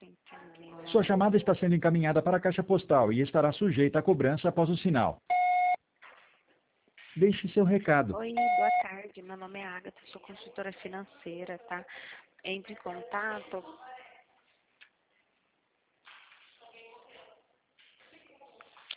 Sua chamada está sendo encaminhada para a caixa postal e estará sujeita a cobrança após o sinal. Deixe seu recado. Oi, boa tarde. Meu nome é Agatha, sou consultora financeira, tá? Entre em contato